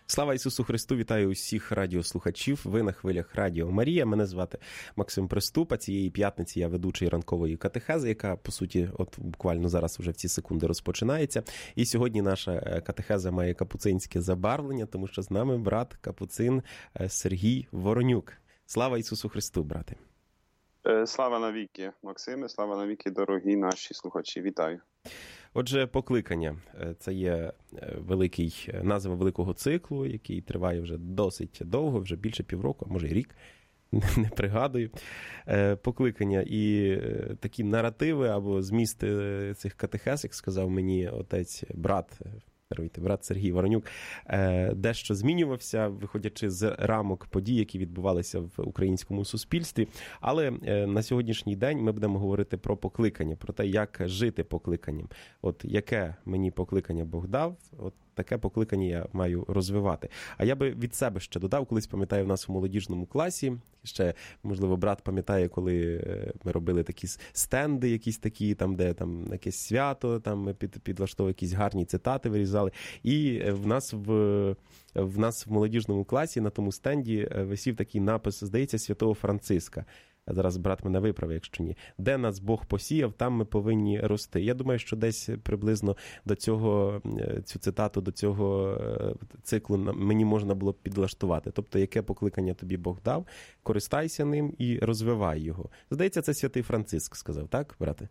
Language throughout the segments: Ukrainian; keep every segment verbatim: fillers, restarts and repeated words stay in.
Слава Ісусу Христу! Вітаю усіх радіослухачів. Ви на хвилях Радіо Марія. Мене звати Максим Приступа. Цієї п'ятниці я ведучий ранкової катехези, яка, по суті, от буквально зараз вже в ці секунди розпочинається. І сьогодні наша катехеза має капуцинське забарвлення, тому що з нами брат капуцин Сергій Воронюк. Слава Ісусу Христу, брате! Слава навіки, Максиме, слава навіки, дорогі наші слухачі. Вітаю. Отже, покликання – це є великий, назва великого циклу, який триває вже досить довго, вже більше півроку, а може і рік, не пригадую. Покликання і такі наративи або змісти цих катехез, як сказав мені отець, брат, брат Сергій Воронюк, дещо змінювався, виходячи з рамок подій, які відбувалися в українському суспільстві. Але на сьогоднішній день ми будемо говорити про покликання, про те, як жити покликанням. От яке мені покликання Бог дав, от таке покликання я маю розвивати. А я би від себе ще додав, колись пам'ятаю в нас у молодіжному класі, ще, можливо, брат пам'ятає, коли ми робили такі стенди якісь такі, там, де там якесь свято, там ми під, підлаштовували якісь гарні цитати, вирізали. І в нас в, в нас в молодіжному класі на тому стенді висів такий напис, здається, Святого Франциска. Зараз брат мене виправить, якщо ні. Де нас Бог посіяв, там ми повинні рости. Я думаю, що десь приблизно до цього, цю цитату, до цього циклу мені можна було підлаштувати. Тобто, яке покликання тобі Бог дав, користайся ним і розвивай його. Здається, це Святий Франциск сказав, так, брате?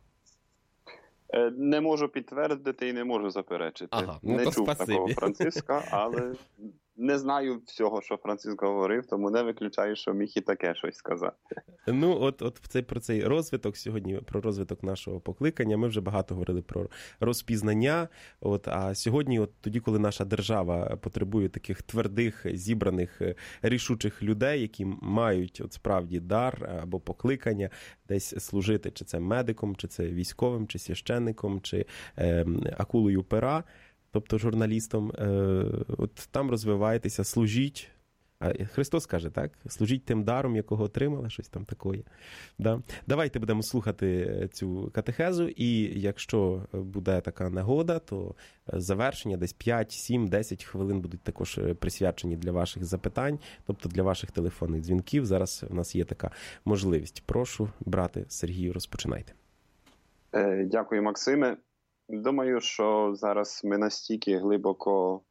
Не можу підтвердити і не можу заперечити. Ага, ну не то чув спасибі. Такого Франциска, але не знаю всього, що Франциск говорив, тому не виключаю, що міг і таке щось сказати. Ну, от, от цей, про цей розвиток сьогодні, про розвиток нашого покликання. Ми вже багато говорили про розпізнання. От, а сьогодні, от тоді, коли наша держава потребує таких твердих, зібраних, рішучих людей, які мають от справді дар або покликання десь служити, чи це медиком, чи це військовим, чи священником, чи е, акулою пера, тобто журналістом, от там розвиваєтеся, служіть. А Христос каже, так? Служіть тим даром, якого отримали, щось там такое. Да? Давайте будемо слухати цю катехезу, і якщо буде така нагода, то завершення десь п'ять, сім, десять хвилин будуть також присвячені для ваших запитань, тобто для ваших телефонних дзвінків. Зараз у нас є така можливість. Прошу, брате Сергію, розпочинайте. Дякую, Максиме. Думаю, що зараз ми настільки глибоко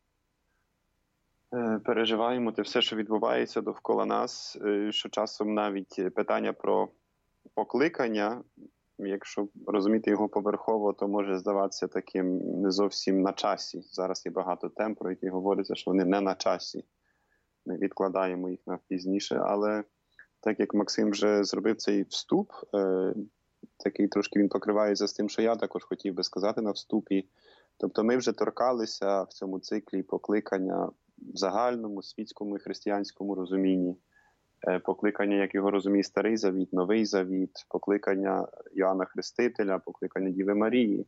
переживаємо те все, що відбувається довкола нас, що часом навіть питання про покликання, якщо розуміти його поверхово, то може здаватися таким не зовсім на часі. Зараз є багато тем, про які говориться, що вони не на часі. Ми відкладаємо їх на пізніше, але так як Максим вже зробив цей вступ, такий трошки він покривається з тим, що я також хотів би сказати на вступі. Тобто ми вже торкалися в цьому циклі покликання в загальному, світському і християнському розумінні. Покликання, як його розуміє Старий Завіт, Новий Завіт, покликання Йоанна Хрестителя, покликання Діви Марії.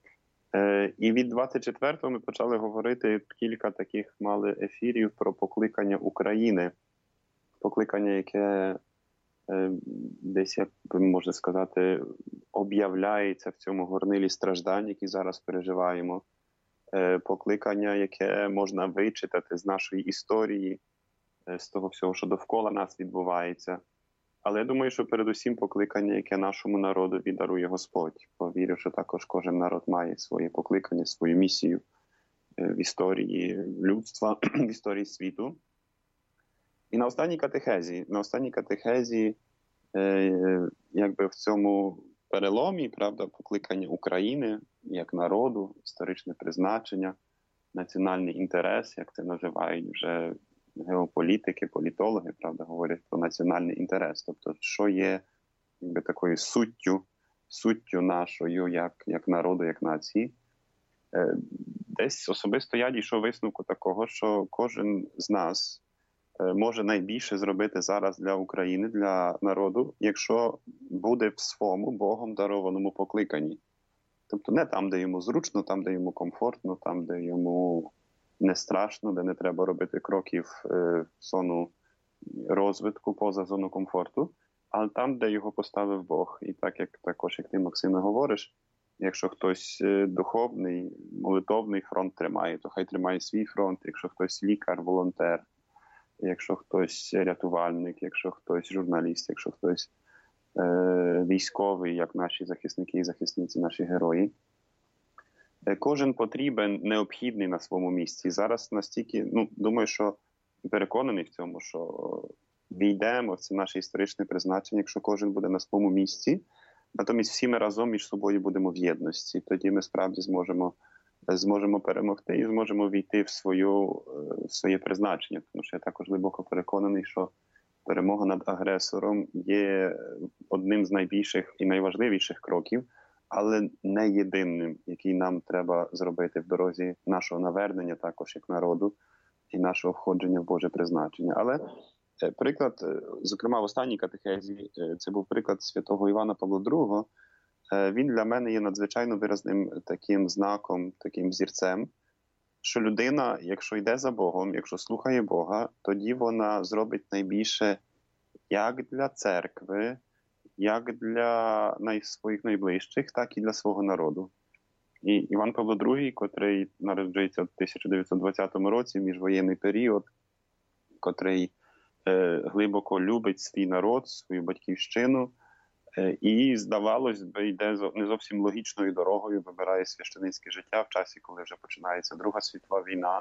І від двадцять четвертого ми почали говорити, кілька таких мали ефірів про покликання України. Покликання, яке десь, як можна сказати, об'являється в цьому горнилі страждань, які зараз переживаємо. Покликання, яке можна вичитати з нашої історії, з того всього, що довкола нас відбувається. Але я думаю, що передусім покликання, яке нашому народові дарує Господь. Повірю, що також кожен народ має своє покликання, свою місію в історії людства, в історії світу. І на останній катехезі, на останній катехезі, е, якби в цьому переломі, правда, покликання України як народу, історичне призначення, національний інтерес, як це називають вже геополітики, політологи, правда, говорять про національний інтерес. Тобто, що є якби такою суттю, суттю нашою як, як народу, як нації. Е, десь особисто я дійшов висновку такого, що кожен з нас може найбільше зробити зараз для України, для народу, якщо буде в своєму Богом дарованому покликанні. Тобто не там, де йому зручно, там, де йому комфортно, там, де йому не страшно, де не треба робити кроків в зону розвитку, поза зону комфорту, але там, де його поставив Бог. І так, як також, як ти, Максиме, говориш, Якщо хтось духовний, молитовний фронт тримає, то хай тримає свій фронт. Якщо хтось лікар, волонтер, якщо хтось рятувальник, якщо хтось журналіст, якщо хтось е, військовий, як наші захисники і захисниці, наші герої. Е, кожен потрібен, необхідний на своєму місці. Зараз настільки, ну, думаю, що переконаний в цьому, що війдемо в це наше історичне призначення, якщо кожен буде на своєму місці. Натомість всі ми разом між собою будемо в єдності. Тоді ми справді зможемо, зможемо перемогти і зможемо війти в, свою, в своє призначення. Тому що я також глибоко переконаний, що перемога над агресором є одним з найбільших і найважливіших кроків, але не єдиним, який нам треба зробити в дорозі нашого навернення, також як народу, і нашого входження в Боже призначення. Але приклад, зокрема, в останній катехезі, це був приклад святого Івана Павла другого. Він для мене є надзвичайно виразним таким знаком, таким зірцем, що людина, якщо йде за Богом, якщо слухає Бога, тоді вона зробить найбільше як для церкви, як для своїх найближчих, так і для свого народу. І Іван Павло другий, котрий народжується в тисяча дев'ятсот двадцятому році, міжвоєнний період, котрий глибоко любить свій народ, свою батьківщину, і, здавалось би, йде не зовсім логічною дорогою, вибирає священицьке життя в часі, коли вже починається Друга світова війна.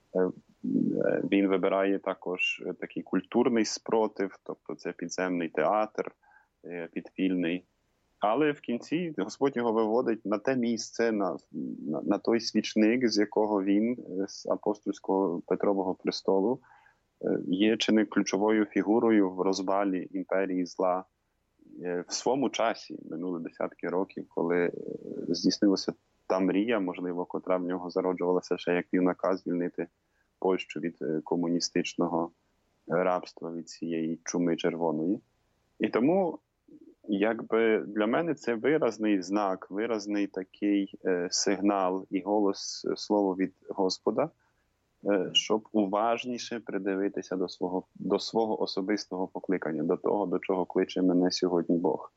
Він вибирає також такий культурний спротив, тобто це підземний театр, підпільний. Але в кінці Господь його виводить на те місце, на, на, на той свічник, з якого він, з апостольського Петрового престолу, є чи не ключовою фігурою в розвалі імперії зла в своєму часі, минулі десятки років, коли здійснилася та мрія, можливо, котра в нього зароджувалася ще як юнака, звільнити Польщу від комуністичного рабства, від цієї чуми червоної. І тому, якби для мене це виразний знак, виразний такий е, сигнал і голос, слово від Господа, щоб уважніше придивитися до свого, до свого особистого покликання, до того, до чого кличе мене сьогодні Бог.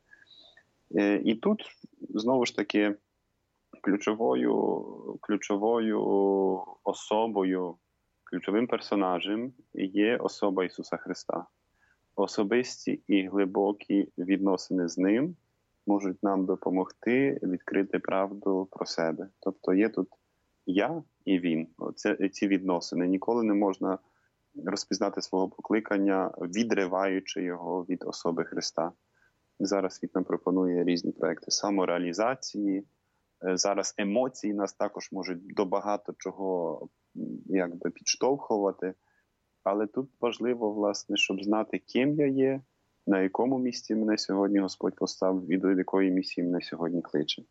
І тут, знову ж таки, ключовою, ключовою особою, ключовим персонажем є особа Ісуса Христа. Особисті і глибокі відносини з Ним можуть нам допомогти відкрити правду про себе. Тобто є тут я і він. Оце, ці відносини. Ніколи не можна розпізнати свого покликання, відриваючи його від особи Христа. Зараз світ нам пропонує різні проекти самореалізації. Зараз емоції нас також можуть до багато чого якби підштовхувати. Але тут важливо, власне, щоб знати, ким я є, на якому місці мене сьогодні Господь поставив і до якої місії мене сьогодні кличе.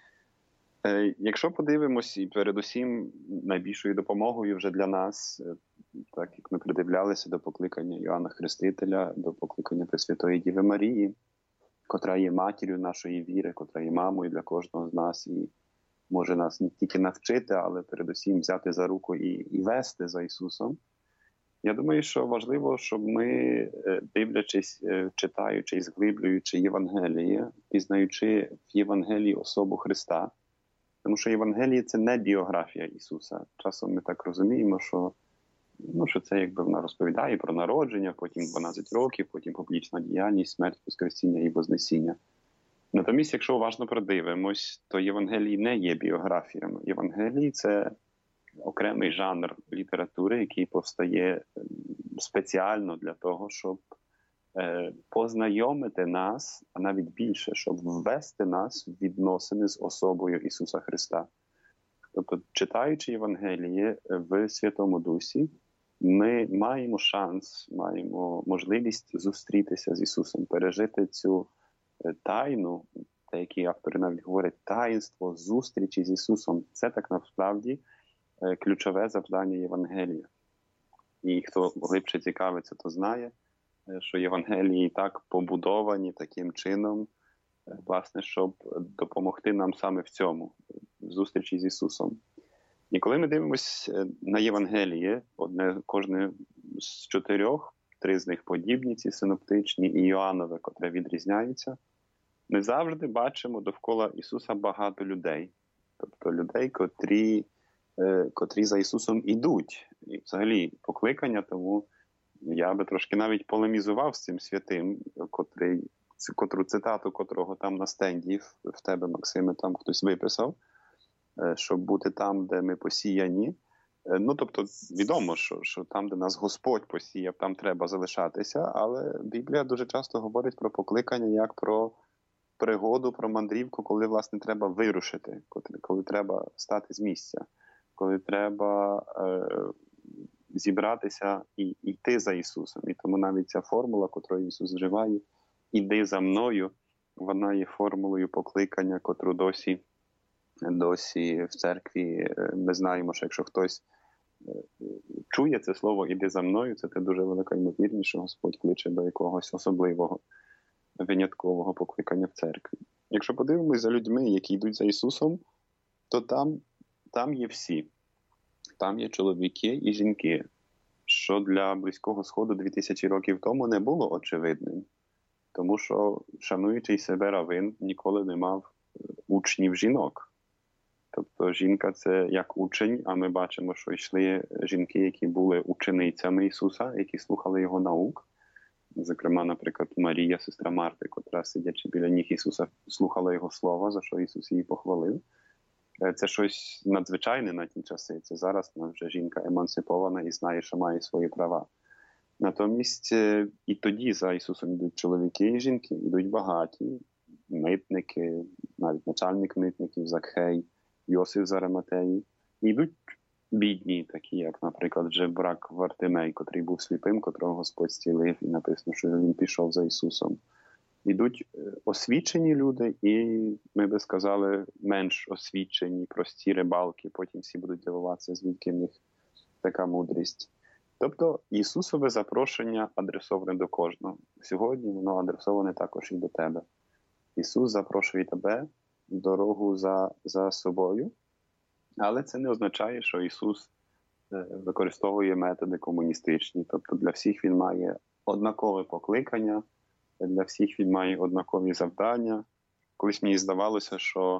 Якщо подивимось, і передусім найбільшою допомогою вже для нас, так як ми придивлялися до покликання Йоанна Хрестителя, до покликання Пресвятої Діви Марії, котра є матір'ю нашої віри, котра є мамою для кожного з нас і може нас не тільки навчити, але передусім взяти за руку і, і вести за Ісусом. Я думаю, що важливо, щоб ми, дивлячись, читаючи і зглиблюючи Євангеліє, пізнаючи в Євангелії особу Христа, тому що Євангеліє – це не біографія Ісуса. Часом ми так розуміємо, що, ну, що це якби вона розповідає про народження, потім дванадцять років, потім публічна діяльність, смерть, воскресіння і вознесіння. Натомість, якщо уважно продивимось, то Євангелії не є біографіями. Євангелії – це окремий жанр літератури, який повстає спеціально для того, щоб познайомити нас, а навіть більше, щоб ввести нас в відносини з особою Ісуса Христа. Тобто, читаючи Євангеліє в Святому Дусі, ми маємо шанс, маємо можливість зустрітися з Ісусом, пережити цю тайну, те, які автори навіть говорять, таїнство зустрічі з Ісусом. Це так насправді ключове завдання Євангелія. І хто глибше цікавиться, то знає, що Євангелії так побудовані таким чином, власне, щоб допомогти нам саме в цьому, в зустрічі з Ісусом. І коли ми дивимося на Євангеліє, одне, кожне з чотирьох, три з них подібні, ці синоптичні, і Йоаннове, котре відрізняється, Ми завжди бачимо довкола Ісуса багато людей. Тобто людей, котрі, е, котрі за Ісусом ідуть. І взагалі покликання, тому я би трошки навіть полемізував з цим святим, котрий, котру цитату, котрого там на стенді в тебе, Максиме, там хтось виписав, е, щоб бути там, де ми посіяні. Е, ну, тобто, відомо, що, що там, де нас Господь посіяв, там треба залишатися, але Біблія дуже часто говорить про покликання як про пригоду, про мандрівку, коли, власне, треба вирушити, коли, коли треба стати з місця, коли треба е, зібратися і йти за Ісусом. І тому навіть ця формула, котру Ісус вживає, «Іди за мною», вона є формулою покликання, котру досі, досі в церкві ми знаємо, що якщо хтось чує це слово «Іди за мною», це те дуже велика ймовірність, що Господь кличе до якогось особливого, виняткового покликання в церкві. Якщо подивимось за людьми, які йдуть за Ісусом, то там, там є всі. Там є чоловіки і жінки, що для Близького Сходу дві тисячі років тому не було очевидним. Тому що шануючий себе равин ніколи не мав учнів жінок. Тобто жінка – це як учень, а ми бачимо, що йшли жінки, які були ученицями Ісуса, які слухали Його наук. Зокрема, наприклад, Марія, сестра Марти, котра, сидячи біля ніг Ісуса, слухала Його слова, за що Ісус її похвалив. Це щось надзвичайне на ті часи. Це зараз вже жінка емансипована і знає, що має свої права. Натомість і тоді за Ісусом йдуть чоловіки і жінки, йдуть багаті, митники, навіть начальник митників, Закхей, Йосиф з Ариматеї. І йдуть бідні, такі, як, наприклад, жебрак Вартимей, котрий був сліпим, котрого Господь зцілив, і написано, що він пішов за Ісусом. Йдуть освічені люди і, ми би сказали, менш освічені, прості рибалки. Потім всі будуть дивуватися, звідки в них така мудрість. Тобто Ісусове запрошення адресоване до кожного. Сьогодні воно адресоване також і до тебе. Ісус запрошує тебе в дорогу за, за собою, але це не означає, що Ісус використовує методи комуністичні. Тобто для всіх Він має однакове покликання, для всіх Він має однакові завдання. Колись мені здавалося, що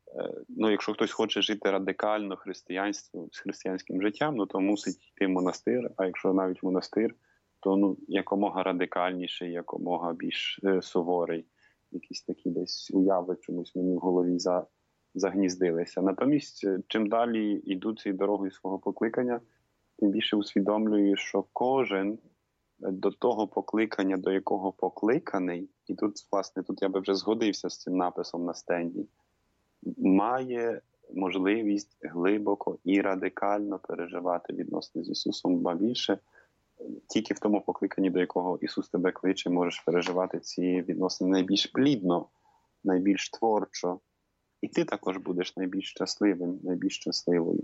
ну, якщо хтось хоче жити радикально християнством, з християнським життям, ну, то мусить йти в монастир, а якщо навіть монастир, то ну, якомога радикальніший, якомога більш е, суворий. Якісь такі десь уяви чомусь мені в голові за, загніздилися. Натомість, чим далі йду цією дорогою свого покликання, тим більше усвідомлюю, що кожен до того покликання, до якого покликаний, і тут, власне, тут я би вже згодився з цим написом на стенді, має можливість глибоко і радикально переживати відносини з Ісусом, ба більше, тільки в тому покликанні, до якого Ісус тебе кличе, можеш переживати ці відносини найбільш плідно, найбільш творчо. І ти також будеш найбільш щасливим, найбільш щасливою.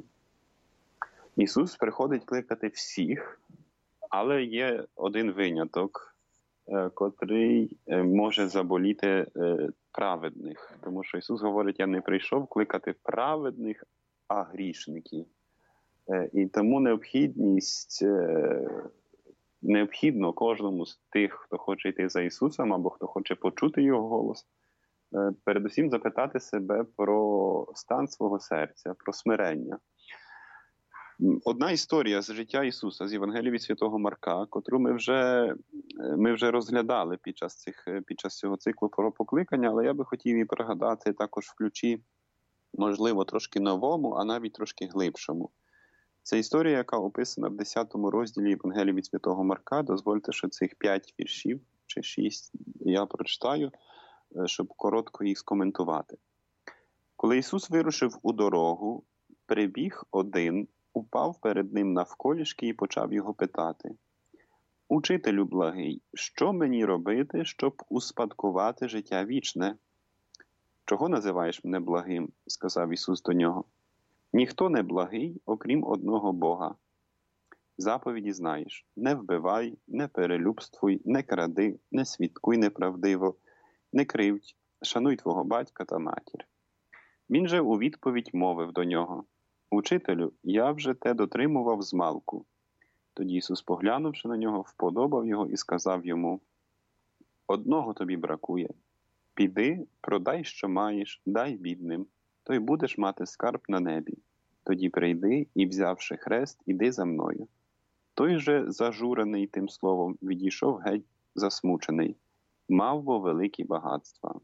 Ісус приходить кликати всіх, але є один виняток, котрий може заболіти праведних. Тому що Ісус говорить, я не прийшов кликати праведних, а грішників. І тому необхідність, необхідно кожному з тих, хто хоче йти за Ісусом, або хто хоче почути Його голос, передусім запитати себе про стан свого серця, про смирення. Одна історія з життя Ісуса, з Євангелії від Святого Марка, котру ми вже, ми вже розглядали під час, цих, під час цього циклу про покликання, але я би хотів її пригадати також в ключі, можливо, трошки новому, а навіть трошки глибшому. Це історія, яка описана в десятому розділі Євангелії від Святого Марка. Дозвольте, що цих п'ять віршів, чи шість, я прочитаю, щоб коротко їх скоментувати. Коли Ісус вирушив у дорогу, прибіг один, упав перед ним навколішки і почав його питати: «Учителю благий, що мені робити, щоб успадкувати життя вічне?» «Чого називаєш мене благим?» – сказав Ісус до нього. «Ніхто не благий, окрім одного Бога. Заповіді знаєш: не вбивай, не перелюбствуй, не кради, не свідкуй неправдиво, не кривдь, шануй твого батька та матір». Він же у відповідь мовив до нього: «Учителю, я вже те дотримував змалку». Тоді Ісус, поглянувши на нього, вподобав його і сказав йому: «Одного тобі бракує. піди, продай, що маєш, дай бідним, то й будеш мати скарб на небі. Тоді прийди і, взявши хрест, іди за мною. Той же, зажурений тим словом, відійшов геть засмучений, мав бо великі багатства.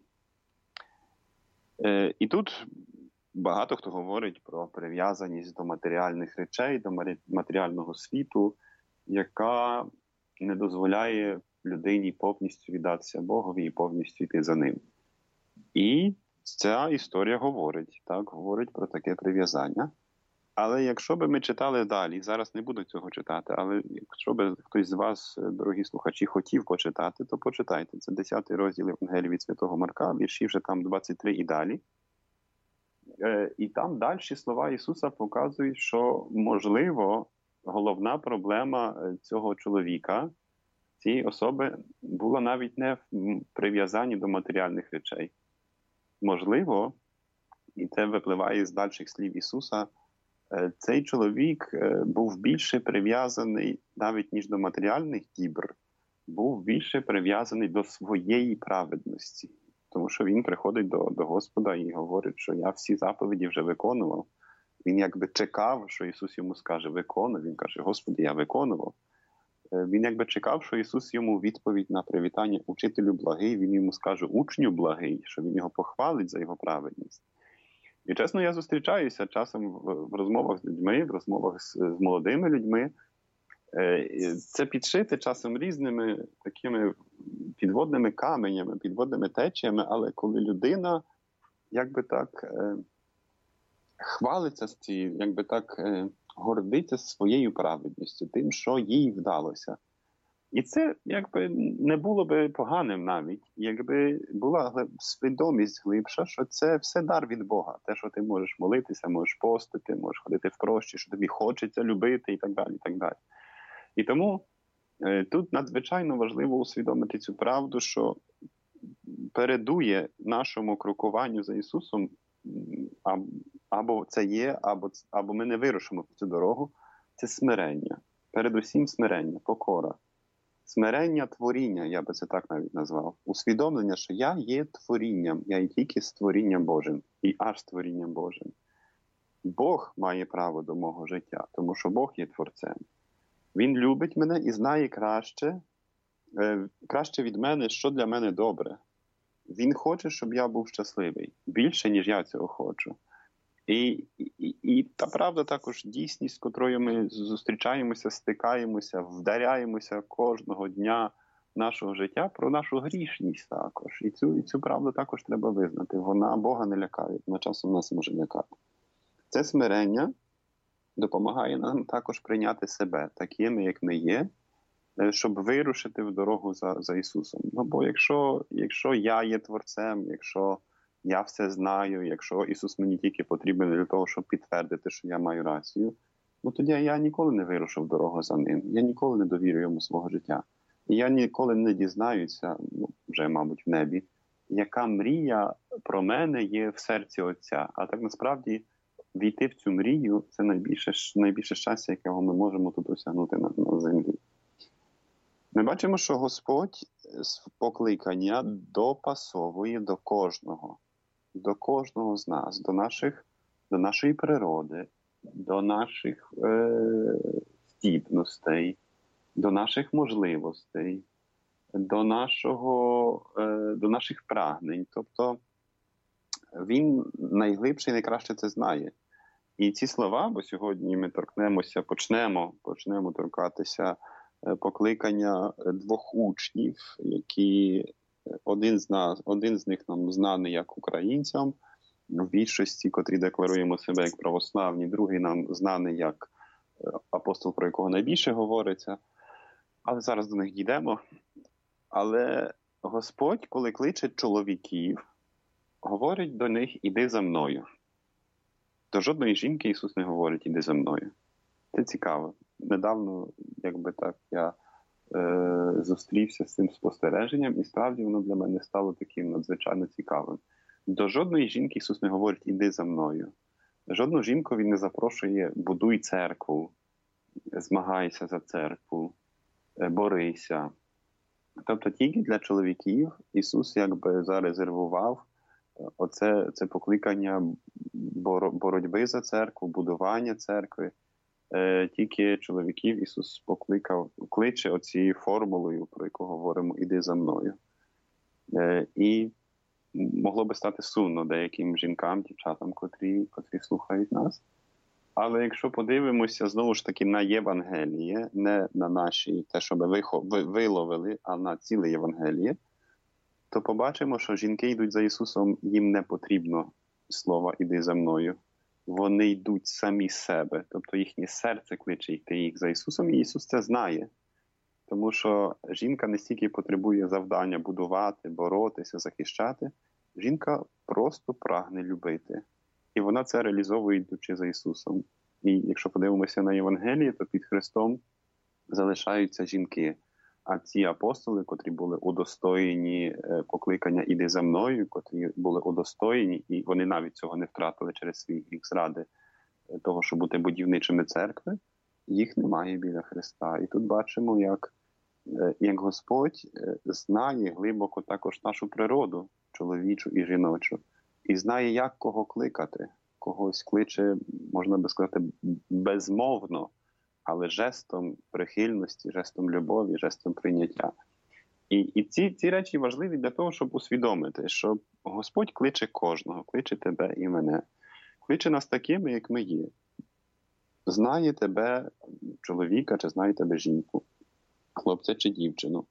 Е, і тут багато хто говорить про прив'язаність до матеріальних речей, до матеріального світу, яка не дозволяє людині повністю віддатися Богові і повністю йти за ним. І ця історія говорить, так, говорить про таке прив'язання. Але якщо б ми читали далі, зараз не буду цього читати, але якщо б хтось з вас, дорогі слухачі, хотів почитати, то почитайте. Це десятий розділ Євангелії від Святого Марка, вірші вже там двадцять три і далі. І там далі слова Ісуса показують, що, можливо, головна проблема цього чоловіка, цієї особи, була навіть не в прив'язанні до матеріальних речей. Можливо, і це випливає з дальших слів Ісуса, цей чоловік був більше прив'язаний навіть ніж до матеріальних дібр, був більше прив'язаний до своєї праведності. Тому що він приходить до, до Господа і говорить, що я всі заповіді вже виконував. Він якби чекав, що Ісус йому скаже «виконуй». Він каже «Господи, я виконував». Він якби чекав, що Ісус йому відповідь на привітання «Учителю благий», він йому скаже «Учню благий», що він його похвалить за його праведність. І чесно, я зустрічаюся часом в розмовах з людьми, в розмовах з, з молодими людьми. Це підшите часом різними такими підводними каменями, підводними течіями, але коли людина, якби так, хвалиться з цією, якби так, гордиться своєю праведністю, тим, що їй вдалося. І це, якби, не було би поганим навіть, якби була свідомість глибша, що це все дар від Бога. Те, що ти можеш молитися, можеш постити, можеш ходити в прощі, що тобі хочеться любити і так далі, і так далі. І тому е, тут надзвичайно важливо усвідомити цю правду, що передує нашому крокуванню за Ісусом, або це є, або, або ми не вирушимо в цю дорогу, це смирення. Передусім смирення, покора. Смирення творіння, я би це так навіть назвав. Усвідомлення, що я є творінням, я є тільки створінням Божим, і аж створінням Божим. Бог має право до мого життя, тому що Бог є творцем. Він любить мене і знає краще, краще від мене, що для мене добре. Він хоче, щоб я був щасливий, більше, ніж я цього хочу. І, і, і та правда також дійсність, з котрою ми зустрічаємося, стикаємося, вдаряємося кожного дня нашого життя, про нашу грішність також. І цю, і цю правду також треба визнати. Вона Бога не лякає, вона часом нас може лякати. Це смирення допомагає нам також прийняти себе такими, як ми є, щоб вирушити в дорогу за, за Ісусом. Ну, бо якщо, якщо я є творцем, якщо я все знаю, якщо Ісус мені тільки потрібен для того, щоб підтвердити, що я маю рацію, ну тоді я ніколи не вирушу в дорогу за Ним. Я ніколи не довірю Йому свого життя. І я ніколи не дізнаюся, ну, вже, мабуть, в небі, яка мрія про мене є в серці Отця. А так насправді війти в цю мрію – це найбільше, найбільше щастя, якого ми можемо тут осягнути на, на землі. Ми бачимо, що Господь з покликання допасовує до кожного, до кожного з нас, до, наших, до нашої природи, до наших е, здібностей, до наших можливостей, до, нашого, е, до наших прагнень. Тобто він найглибше і найкраще це знає. І ці слова, бо сьогодні ми торкнемося, почнемо, почнемо торкатися покликання двох учнів, які один з нас, один з них нам знаний як українцям, в більшості, котрі декларуємо себе як православні, другий нам знаний як апостол, про якого найбільше говориться. Але зараз до них дійдемо. Але Господь, коли кличе чоловіків, говорить до них «іди за мною». До жодної жінки Ісус не говорить «іди за мною». Це цікаво. Недавно, якби так, я е, зустрівся з цим спостереженням, і справді воно для мене стало таким надзвичайно цікавим. До жодної жінки Ісус не говорить «іди за мною». Жодну жінку Він не запрошує «будуй церкву», «змагайся за церкву», «борися». Тобто тільки для чоловіків Ісус якби зарезервував оце це покликання боротьби за церкву, будування церкви. Тільки чоловіків Ісус покликав, кличе оцією формулою, про яку говоримо, «Іди за мною». І могло би стати сумно деяким жінкам, дівчатам, котрі, котрі слухають нас. Але якщо подивимося, знову ж таки, на Євангеліє, не на наші, те, що ми виловили, а на ціле Євангеліє, то побачимо, що жінки йдуть за Ісусом, їм не потрібно слова «Іди за мною». Вони йдуть самі з себе, тобто їхнє серце кличе йти їх за Ісусом, і Ісус це знає. Тому що жінка не стільки потребує завдання будувати, боротися, захищати. Жінка просто прагне любити. І вона це реалізовує, йдучи за Ісусом. І якщо подивимося на Євангеліє, то під Христом залишаються жінки. А ці апостоли, котрі були удостоєні покликання «Іди за мною», котрі були удостоєні, і вони навіть цього не втратили через свій гріх зради того, щоб бути будівничими церкви, їх немає біля Христа. І тут бачимо, як, як Господь знає глибоко також нашу природу, чоловічу і жіночу, і знає, як кого кликати. Когось кличе, можна би сказати, безмовно, але жестом прихильності, жестом любові, жестом прийняття. І, і ці, ці речі важливі для того, щоб усвідомити, що Господь кличе кожного, кличе тебе і мене. Кличе нас такими, як ми є. Знає тебе чоловіка, чи знає тебе жінку, хлопця чи дівчину.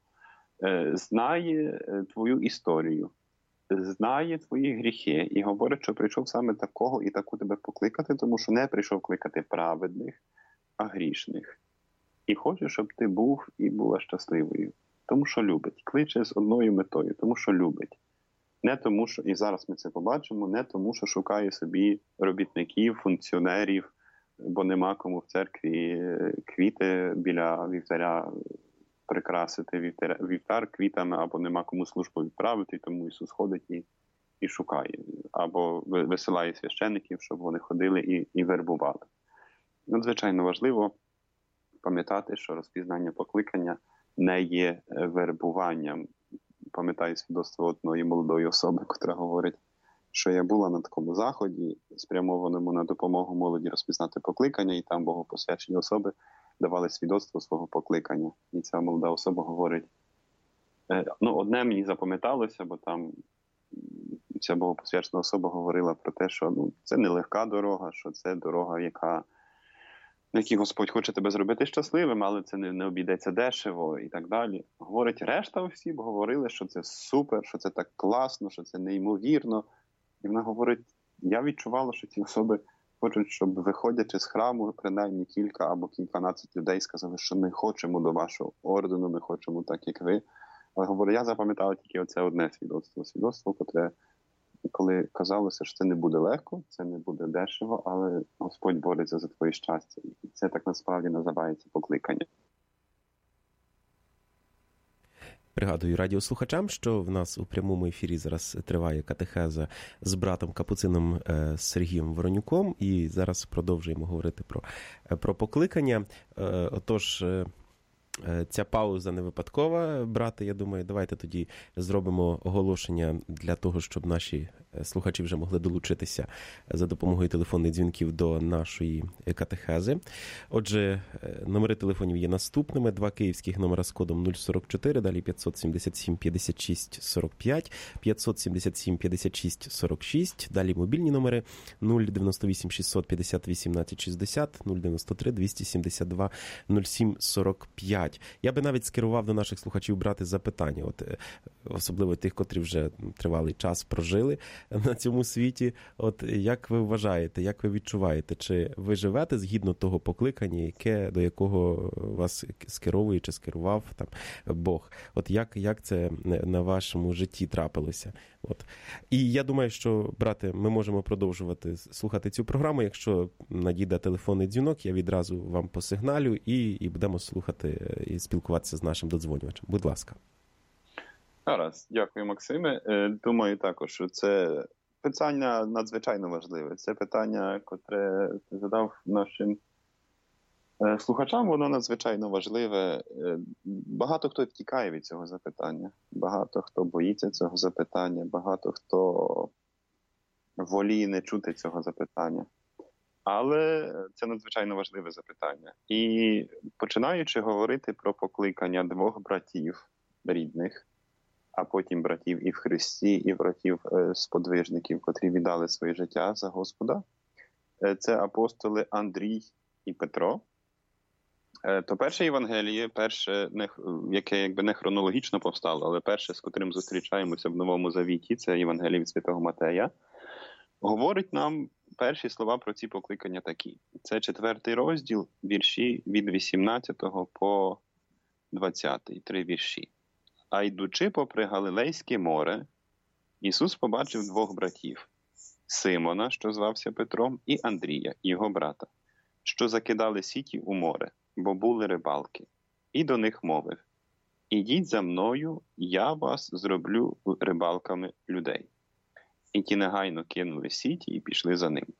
Знає твою історію, знає твої гріхи і говорить, що прийшов саме такого і таку тебе покликати, тому що не прийшов кликати праведних, а грішних. І хоче, щоб ти був і була щасливою. Тому що любить. Кличе з одною метою, тому що любить. Не тому, що, і зараз ми це побачимо, не тому, що шукає собі робітників, функціонерів, бо нема кому в церкві квіти біля вівтаря прикрасити вівтар, вівтар квітами, або нема кому службу відправити, тому Ісус ходить і, і шукає. Або висилає священників, щоб вони ходили і, і вербували. Надзвичайно важливо пам'ятати, що розпізнання покликання не є вербуванням. Пам'ятаю свідоцтво одної молодої особи, котра говорить, що я була на такому заході, спрямованому на допомогу молоді розпізнати покликання, і там богопосвячені особи давали свідоцтво свого покликання. І ця молода особа говорить, ну, одне мені запам'яталося, бо там ця богопосвячена особа говорила про те, що ну, це не легка дорога, що це дорога, яка на якій Господь хоче тебе зробити щасливим, але це не, не обійдеться дешево і так далі. Говорить, решта всі говорили, що це супер, що це так класно, що це неймовірно. І вона говорить, я відчувала, що ці особи хочуть, щоб, виходячи з храму, принаймні кілька або кільканадцять людей сказали, що ми хочемо до вашого ордену, ми хочемо так, як ви. Але говорю, я запам'ятала тільки оце одне свідоцтво. Свідоцтво, котре, коли казалося, що це не буде легко, це не буде дешево, але Господь бореться за твоє щастя. І це так насправді називається покликання. Пригадую радіослухачам, що в нас у прямому ефірі зараз триває катехеза з братом Капуцином Сергієм Воронюком, і зараз продовжуємо говорити про, про покликання. Отож, ця пауза не випадкова, брате, я думаю, давайте тоді зробимо оголошення для того, щоб наші слухачі вже могли долучитися за допомогою телефонних дзвінків до нашої катехези. Отже, номери телефонів є наступними. Два київських номера з кодом нуль сорок чотири, далі п'ятсот сімдесят сім п'ятдесят шість сорок п'ять, п'ятсот сімдесят сім п'ятдесят шість сорок шість, далі мобільні номери нуль дев'яносто вісім шістсот п'ятдесят вісімнадцять шістдесят, нуль дев'яносто три двісті сімдесят два нуль сім сорок п'ять. Я би навіть скерував до наших слухачів брати запитання, от, особливо тих, котрі вже тривалий час прожили на цьому світі. От як ви вважаєте, як ви відчуваєте, чи ви живете згідно того покликання, яке, до якого вас скеровує чи скерував там Бог? От як, як це на вашому житті трапилося? От. І я думаю, що, брате, ми можемо продовжувати слухати цю програму. Якщо надійде телефонний дзвінок, я відразу вам посигналю і, і будемо слухати і спілкуватися з нашим додзвонювачем. Будь ласка. Гаразд. Дякую, Максиме. Думаю також, що це питання надзвичайно важливе. Це питання, котре ти задав нашим Слухачам воно надзвичайно важливе. Багато хто втікає від цього запитання, багато хто боїться цього запитання, багато хто воліє не чути цього запитання. Але це надзвичайно важливе запитання. І починаючи говорити про покликання двох братів рідних, а потім братів і в Христі, і братів сподвижників, котрі віддали своє життя за Господа, це апостоли Андрій і Петро, то перше Євангеліє, перше, яке якби не хронологічно повстало, але перше, з котрим зустрічаємося в Новому Завіті, це Євангеліє від Святого Матея, говорить нам перші слова про ці покликання такі. Це четвертий розділ, вірші від вісімнадцятого по двадцятий, три вірші. «А йдучи попри Галилейське море, Ісус побачив двох братів – Симона, що звався Петром, і Андрія, його брата, що закидали сіті у море, бо були рибалки. І до них мовив: «Ідіть за мною, я вас зроблю рибалками людей». І ті негайно кинули сіті і пішли за ним.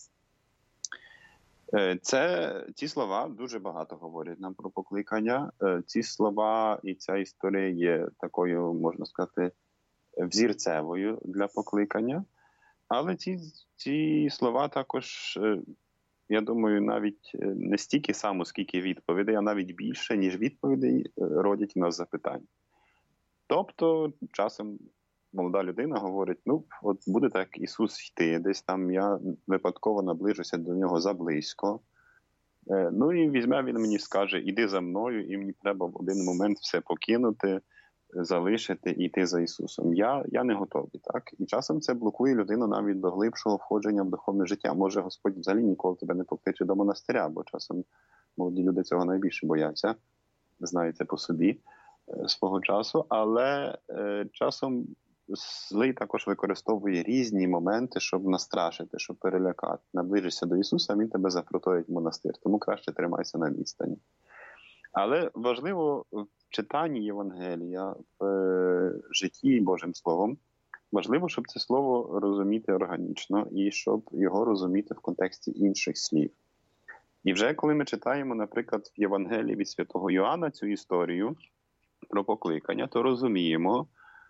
Це, ці слова дуже багато говорять нам про покликання. Ці слова і ця історія є такою, можна сказати, взірцевою для покликання. Але ці, ці слова також, я думаю, навіть не стільки само, скільки відповідей, а навіть більше, ніж відповідей, родять у нас запитання. Тобто, часом молода людина говорить: ну, от буде так Ісус йти, десь там я випадково наближуся до нього заблизько. Ну і візьме він мені, скаже: іди за мною, і мені треба в один момент все покинути, залишити і йти за Ісусом. Я, я не готовий, так? І часом це блокує людину навіть до глибшого входження в духовне життя. Може, Господь взагалі ніколи тебе не покличе до монастиря, бо часом молоді люди цього найбільше бояться, знаєте по собі свого часу, але е, часом злий також використовує різні моменти, щоб настрашити, щоб перелякати. Наближишся до Ісуса, Він тебе запроторить в монастир, тому краще тримайся на відстані. Але важливо в читанні Євангелія, в е, житті Божим Словом, важливо, щоб це слово розуміти органічно і щоб його розуміти в контексті інших слів. І вже коли ми читаємо, наприклад, в Євангелії від Святого Йоанна цю історію про покликання, то розуміємо,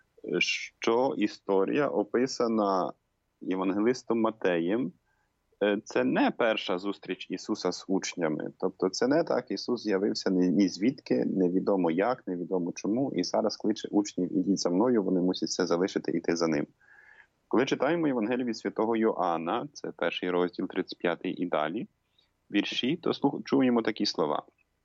що історія, описана євангелистом Матеєм, це не перша зустріч Ісуса з учнями. Тобто це не так, Ісус з'явився ні звідки, невідомо як, невідомо чому, і зараз кличе учнів: ідіть за мною, вони мусять все залишити і йти за ним. Коли читаємо Євангелію від Святого Йоанна, це перший розділ, тридцять п'ятий і далі, вірші, то слух, чуємо такі слова.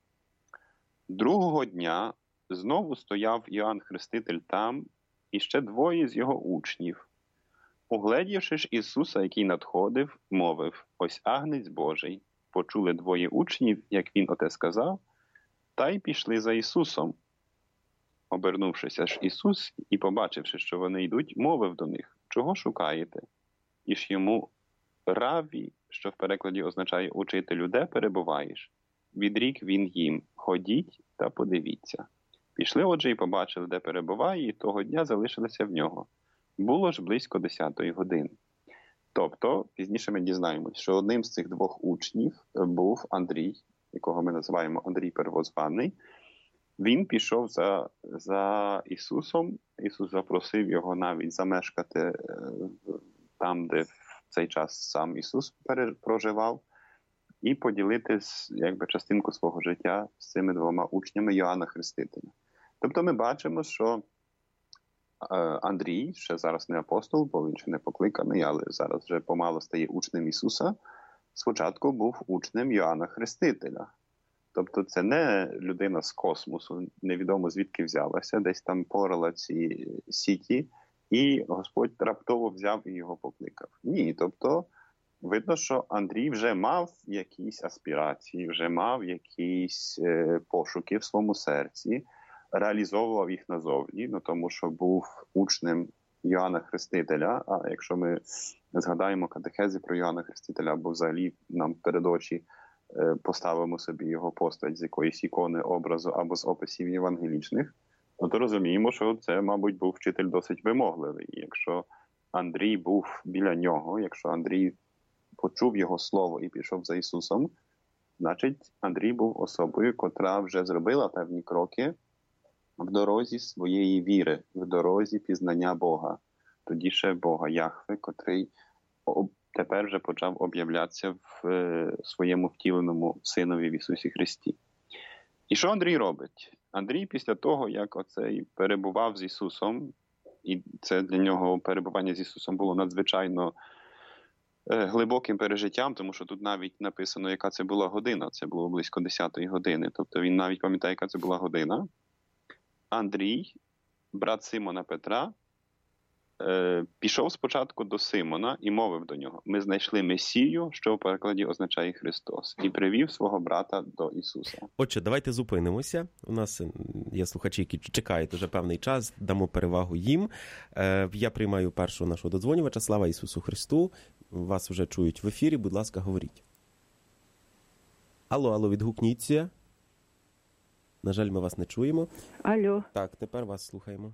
«Другого дня знову стояв Іоанн Хреститель там, і ще двоє з його учнів. Угледівши ж Ісуса, який надходив, мовив: ось Агнець Божий. Почули двоє учнів, як він оте сказав, та й пішли за Ісусом. Обернувшися ж Ісус і побачивши, що вони йдуть, мовив до них: чого шукаєте? І ж йому: Равві, що в перекладі означає учителю, де перебуваєш? Відрік він їм: ходіть та подивіться. Пішли, отже, і побачили, де перебуває, і того дня залишилися в нього. Було ж близько десятої години. Тобто, пізніше ми дізнаємось, що одним з цих двох учнів був Андрій, якого ми називаємо Андрій Первозваний. Він пішов за, за Ісусом. Ісус запросив його навіть замешкати там, де в цей час сам Ісус проживав, і поділитись якби частинку свого життя з цими двома учнями Йоанна Хрестителя. Тобто ми бачимо, що Андрій, ще зараз не апостол, бо він ще не покликаний, але зараз вже помало стає учнем Ісуса, спочатку був учнем Йоанна Хрестителя. Тобто це не людина з космосу, невідомо звідки взялася, десь там порала ці сіті, і Господь раптово взяв і його покликав. Ні, тобто видно, що Андрій вже мав якісь аспірації, вже мав якісь е, пошуки в своєму серці, реалізовував їх назовні, ну, тому що був учнем Йоанна Хрестителя. А якщо ми згадаємо катехези про Йоанна Хрестителя, або взагалі нам перед очі е, поставимо собі його постать з якоїсь ікони, образу або з описів євангелічних, ну, то розуміємо, що це, мабуть, був вчитель досить вимогливий. І якщо Андрій був біля нього, якщо Андрій почув його слово і пішов за Ісусом, Значить, Андрій був особою, котра вже зробила певні кроки в дорозі своєї віри, в дорозі пізнання Бога. Тоді ще Бога Яхве, котрий тепер вже почав об'являтися в своєму втіленому Синові в Ісусі Христі. І що Андрій робить? Андрій після того, як оцей перебував з Ісусом, і це для нього перебування з Ісусом було надзвичайно глибоким пережиттям, тому що тут навіть написано, яка це була година. Це було близько десятої години. Тобто він навіть пам'ятає, яка це була година. Андрій, брат Симона Петра, е, пішов спочатку до Симона і мовив до нього: «Ми знайшли Месію», що в перекладі означає Христос, і привів свого брата до Ісуса. Отже, давайте зупинимося. У нас є слухачі, які чекають уже певний час, дамо перевагу їм. Е, я приймаю першого нашого додзвонювача. Слава Ісусу Христу. Вас вже чують в ефірі, будь ласка, говоріть. Алло, алло, відгукніться. На жаль, ми вас не чуємо. Алло. Так, тепер вас слухаємо.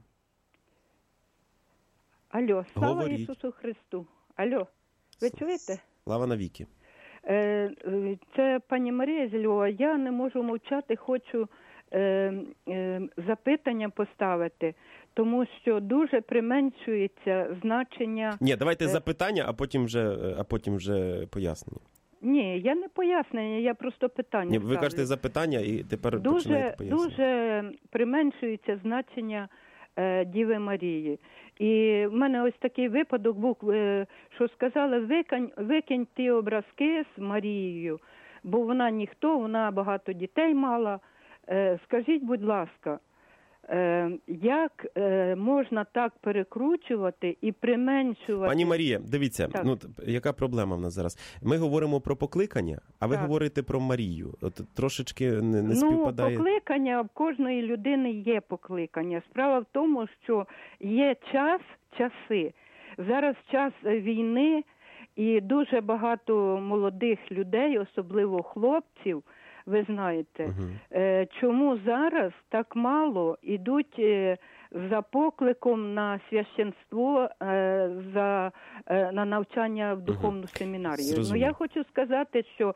Алло, слава Говоріть. Ісусу Христу. Алло, ви чуєте? Слава навіки. Е, це пані Марія з Львова. Я не можу мовчати, хочу е, е, запитання поставити, тому що дуже применшується значення... Ні, давайте е... запитання, а потім вже, а потім вже пояснення. Ні, я не пояснення, я просто питання Ні, ви ставлю. кажете запитання і тепер дуже, починаєте пояснення. Дуже применшується значення е, Діви Марії. І в мене ось такий випадок був, е, що сказали: викинь, викинь ті образки з Марією, бо вона ніхто, вона багато дітей мала. Е, скажіть, будь ласка, е, як е, можна так перекручувати і применшувати... Пані Марія, дивіться, так. ну яка проблема в нас зараз? Ми говоримо про покликання, а ви так. говорите про Марію. От трошечки не, не ну, співпадає. Покликання, в кожної людини є покликання. Справа в тому, що є час, часи. Зараз час війни, і дуже багато молодих людей, особливо хлопців, ви знаєте, uh-huh. чому зараз так мало ідуть за покликом на священство, за, на навчання в духовну uh-huh. семінарію. Зрозуміло. Ну, я хочу сказати, що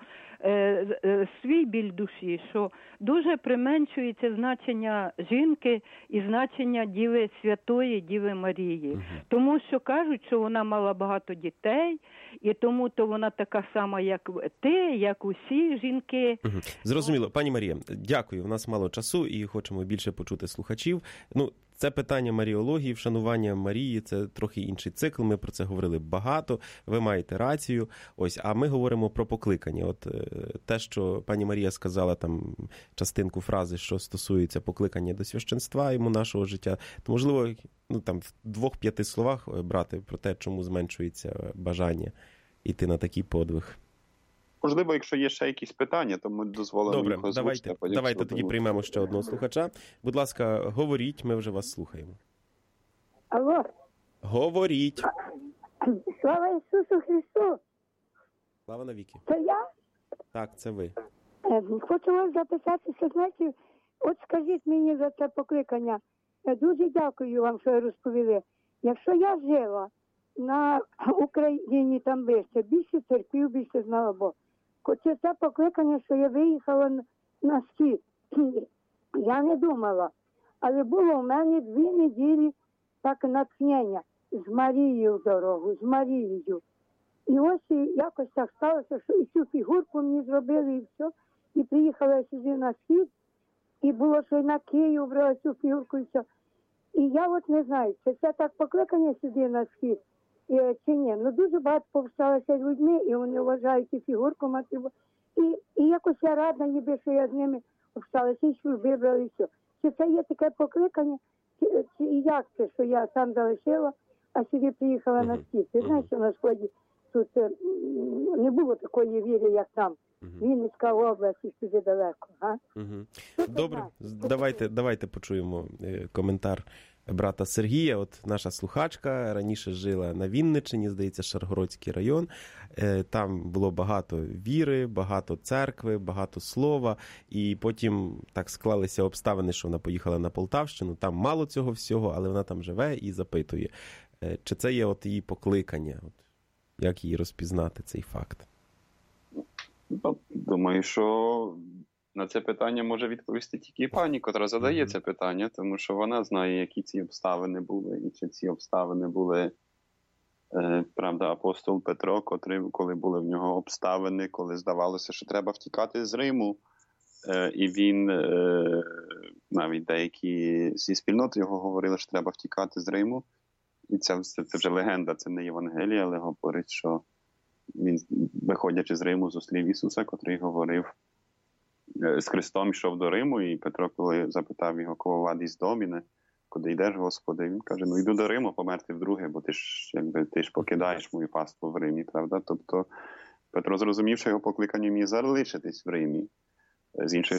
свій біль душі, що дуже применшується значення жінки і значення Діви Святої, Діви Марії. Uh-huh. Тому що кажуть, що вона мала багато дітей, і тому то вона така сама, як ти, як усі жінки. Uh-huh. Зрозуміло. Пані Марія, дякую. У нас мало часу і хочемо більше почути слухачів. Ну, це питання маріології, вшанування Марії, це трохи інший цикл, ми про це говорили багато, ви маєте рацію. Ось, а ми говоримо про покликання. От те, що пані Марія сказала, там, частинку фрази, що стосується покликання до священства йому нашого життя, то, можливо, ну, там, в двох-п'яти словах брати про те, чому зменшується бажання йти на такий подвиг. Можливо, якщо є ще якісь питання, то ми дозволимо Добре, їх озвучити. давайте, давайте тоді приймемо ще одного слухача. Будь ласка, говоріть, ми вже вас слухаємо. Алло. Говоріть. Слава Ісусу Христу. Слава навіки. Це я? Так, це ви. Хочу вас записатися, знаєте, от скажіть мені за це покликання. Дуже дякую вам, що ви розповіли. Якщо я жила на Україні там вище, більше церквів, більше знала Бога. Це це покликання, що я виїхала на схід. Я не думала. Але було у мене дві неділі так натхнення з Марією в дорогу, з Марією. І ось якось так сталося, що і цю фігурку мені зробили, і все. І приїхала я сюди на схід, і було, що і на Київ брала цю фігурку, і все. І я от не знаю, чи це так покликання сюди на схід, чи ні. Ну дуже багато повсталося людьми, і вони вважають і фігурку мати. І, і якось я рада, ніби, що я з ними повсталася, і що вибрали, і все. Чи це є таке покликання, чи, чи і як це, що я там залишила, а сюди приїхала uh-huh. на схід. Ти знаєш, що на сході тут не було такої віри, як там. Uh-huh. Вінницька область, і сюди далеко. А? Uh-huh. Добре, давайте, давайте почуємо коментар брата Сергія. От наша слухачка раніше жила на Вінниччині, здається, Шаргородський район. Там було багато віри, багато церкви, багато слова. І потім так склалися обставини, що вона поїхала на Полтавщину. Там мало цього всього, але вона там живе і запитує, чи це є от її покликання. От як її розпізнати, цей факт? Думаю, що на це питання може відповісти тільки пані, котра задає це питання, тому що вона знає, які ці обставини були, і чи ці обставини були, е, правда, апостол Петро, котрий, коли були в нього обставини, коли здавалося, що треба втікати з Риму, е, і він, е, навіть деякі зі спільноти його говорили, що треба втікати з Риму, і це, це, це вже легенда, це не Євангелія, але говорить, що він, виходячи з Риму, зустрів Ісуса, котрий говорив, з Христом йшов до Риму, і Петро, коли запитав його, кого владість доміне, куди йдеш, Господи, він каже, ну йду до Риму померти вдруге, бо ти ж, якби, ти ж покидаєш мою паству в Римі, правда? Тобто Петро зрозумів, що його покликання міг залишитись в Римі. З іншої,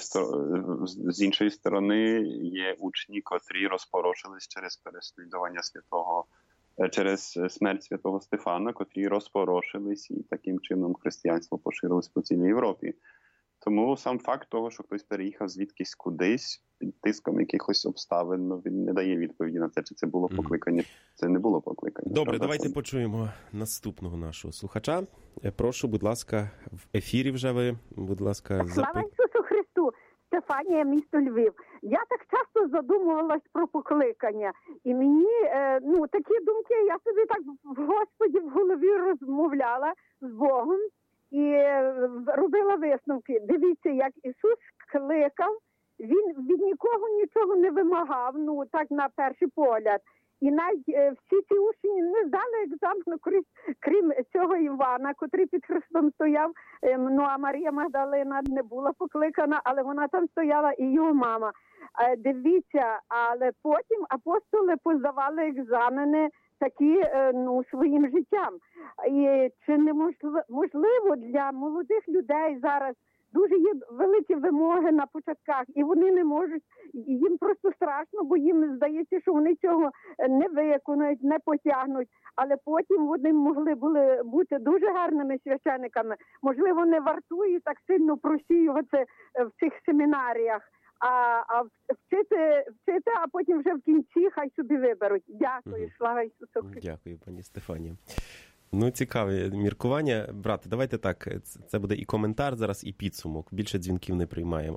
з іншої сторони, є учні, котрі розпорошились через переслідування святого, через смерть святого Стефана, котрі розпорошились, і таким чином християнство поширилось по цілій Європі. Тому сам факт того, що хтось переїхав звідкись кудись під тиском якихось обставин, ну, він не дає відповіді на це, чи це було покликання, це не було покликання. Добре, правда? давайте почуємо наступного нашого слухача. Прошу, будь ласка, в ефірі вже ви, будь ласка. Слава Запит... Ісусу Христу! Стефанія, місто Львів. Я так часто задумувалась про покликання. І мені, е, ну, такі думки, я собі так в Господі в голові розмовляла з Богом. І робила висновки. Дивіться, як Ісус кликав, він від нікого нічого не вимагав, ну так на перший погляд. І навіть е, всі ці учні не здали екзамену, крім, крім цього Івана, котрий під Христом стояв. Е, ну а Марія Магдалина не була покликана, але вона там стояла, і його мама. Е, дивіться, але потім апостоли поздавали екзамени такі, ну, своїм життям. І чи неможливо для молодих людей зараз дуже є великі вимоги на початках, і вони не можуть, їм просто страшно, бо їм здається, що вони цього не виконають, не потягнуть, але потім вони могли були бути дуже гарними священниками. Можливо, не вартує так сильно просіювати в цих семінаріях, А, а вчити, вчити, а потім вже в кінці хай собі виберуть. Дякую, угу. Слава Ісусу Христу. Дякую, пані Стефанія. Ну, цікаве міркування. Брате, давайте так, це буде і коментар зараз, і підсумок. Більше дзвінків не приймаємо.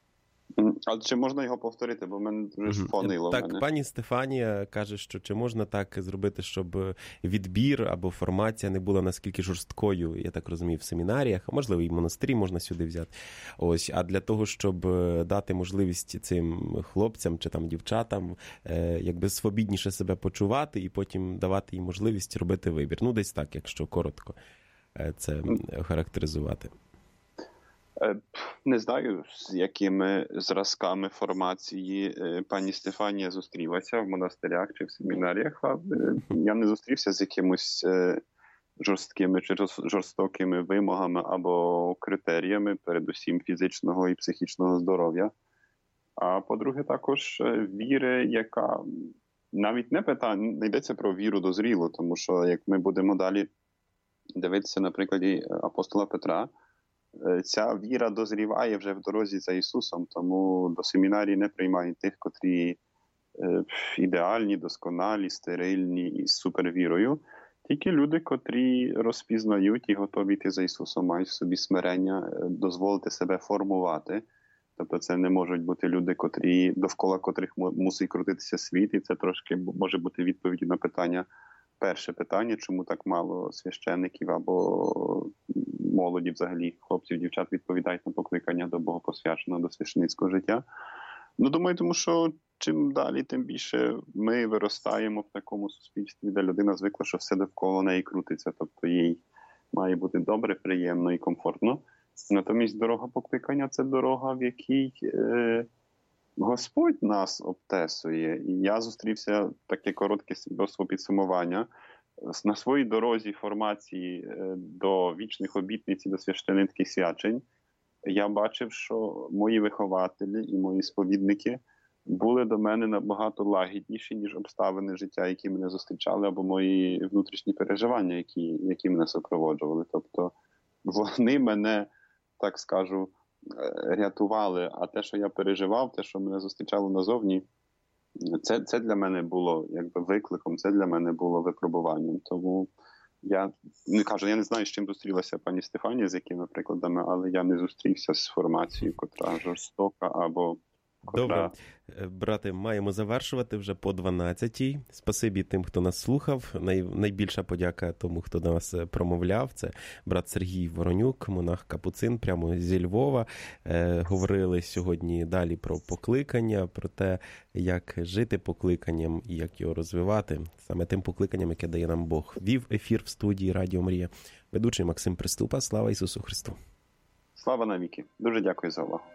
А чи можна його повторити, бо в мене дуже фонило. Так, мене. пані Стефанія каже, що чи можна так зробити, щоб відбір або формація не була наскільки жорсткою, я так розумію, в семінаріях, а можливо і в монастирі можна сюди взяти. Ось, а для того, щоб дати можливість цим хлопцям чи там дівчатам якби свобідніше себе почувати і потім давати їм можливість робити вибір. Ну, десь так, якщо коротко це характеризувати. Не знаю, з якими зразками формації пані Стефанія зустрілася в монастирях чи в семінаріях. Я не зустрівся з якимось жорсткими чи жорстокими вимогами або критеріями, передусім фізичного і психічного здоров'я. А по-друге, також віри, яка навіть не питання, не йдеться про віру дозрілу, тому що як ми будемо далі дивитися на прикладі апостола Петра, ця віра дозріває вже в дорозі за Ісусом, тому до семінарії не приймають тих, котрі е, ідеальні, досконалі, стерильні і з супервірою. Тільки люди, котрі розпізнають і готові йти за Ісусом, мають в собі смирення, дозволити себе формувати. Тобто це не можуть бути люди, котрі, довкола котрих мусить крутитися світ, і це трошки може бути відповіддю на питання, перше питання, чому так мало священиків або молоді взагалі, хлопців, дівчат відповідають на покликання до богопосвяченого, до священицького життя. Ну, думаю, тому що чим далі, тим більше ми виростаємо в такому суспільстві, де людина звикла, що все довкола неї крутиться, тобто їй має бути добре, приємно і комфортно. Натомість дорога покликання – це дорога, в якій е, Господь нас обтесує. І я зустрівся, таке коротке свідоцтво підсумування, на своїй дорозі формації до вічних обітниць і до священицьких свячень. Я бачив, що мої вихователі і мої сповідники були до мене набагато лагідніші, ніж обставини життя, які мене зустрічали, або мої внутрішні переживання, які, які мене супроводжували. Тобто вони мене, так скажу, рятували, а те, що я переживав, те, що мене зустрічало назовні, це, це для мене було якби викликом, це для мене було випробуванням. Тому Я не кажу, я не знаю, з чим зустрілася пані Стефанія, з якими прикладами, але я не зустрівся з формацією, котра жорстока або котра... Добре, брате, маємо завершувати вже по дванадцятій. Спасибі тим, хто нас слухав. Най... Найбільша подяка тому, хто до нас промовляв. Це брат Сергій Воронюк, монах Капуцин, прямо зі Львова. Е, говорили сьогодні далі про покликання, про те, як жити покликанням і як його розвивати. Саме тим покликанням, яке дає нам Бог. Вів ефір в студії Радіо Марія. Ведучий Максим Приступа. Слава Ісусу Христу! Слава навіки! Дуже дякую за увагу.